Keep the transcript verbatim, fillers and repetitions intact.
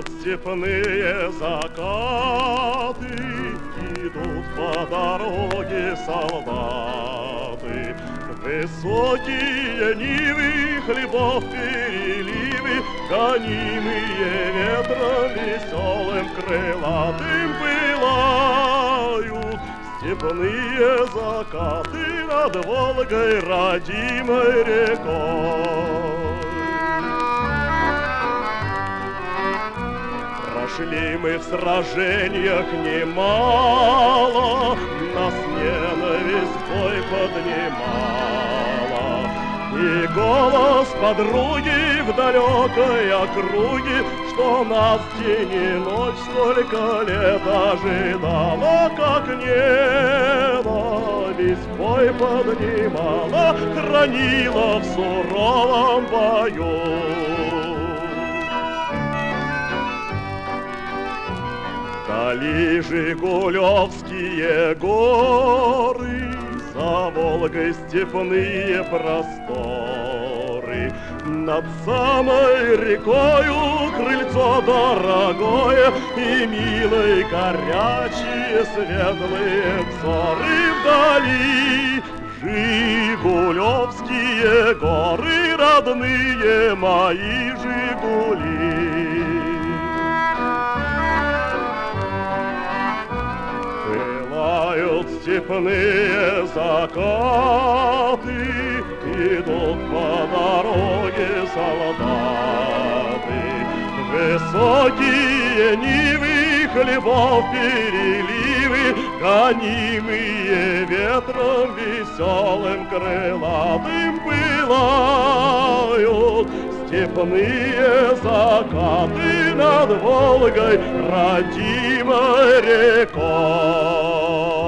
Пылают степные закаты, идут по дороге солдаты. Высокие нивы, хлебов переливы, гонимые ветром веселым крылатым пылают степные закаты над Волгой, родимой рекой. Прошли мы в сражениях немало, нас ненависть бой поднимала. И голос подруги в далекой округе, что нас день и ночь столько лет ожидала, как ненависть бой поднимала, хранила в суровом бою. Вдали Жигулевские горы, за Волгой степные просторы. Над самой рекою крыльцо дорогое и милые горячие светлые взоры. Вдали Жигулевские горы, родные мои Жигули. Пылают степные закаты, идут по дороге солдаты. Высокие нивы, хлебов переливы, гонимые ветром веселым крылатым пылают степные закаты над Волгой, родимой рекой.